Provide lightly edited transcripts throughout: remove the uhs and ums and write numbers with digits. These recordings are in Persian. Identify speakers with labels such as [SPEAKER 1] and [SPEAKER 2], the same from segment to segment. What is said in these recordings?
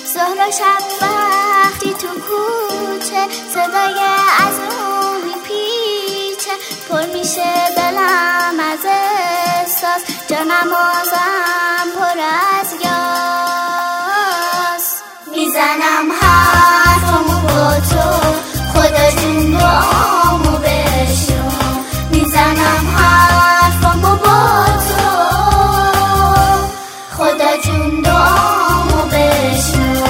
[SPEAKER 1] ظهر شب وقتی تو کوچه صدای از اون میپیچه، پر میشه دلم از احساس، جانم آزم پر از یاس. میزنم حرفمو با تو، خدا جون دعامو بشنو. میزنم حرفمو با تو، خدا جون دعامو بشنو.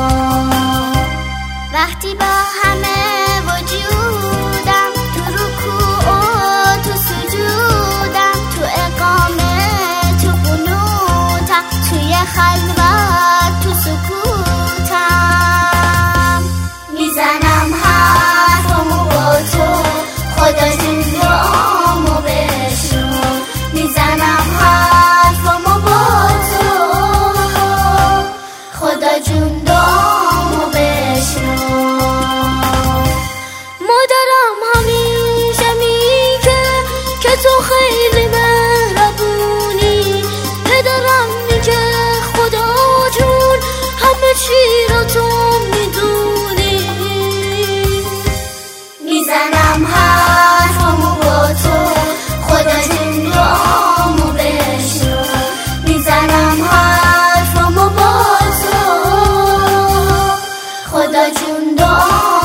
[SPEAKER 1] وقتی با همه وجودم تو رکوع و تو سجودم، تو اقامه تو قنوتم، توی خلوت تو سکوتم. میزنم حرفمو با تو، خدا جون دعامو بشنو. میزنم حرفمو با تو، خدا جون دعامو بشنو. مادرم همیشه میگه که تو خیلی مهربونی، پدرم میگه خدا جون همه چی رو تو میدونی. میزنم حرفمو با تو، خدا جون دعامو بشنو. میزنم حرفمو با تو، خدا جون دعامو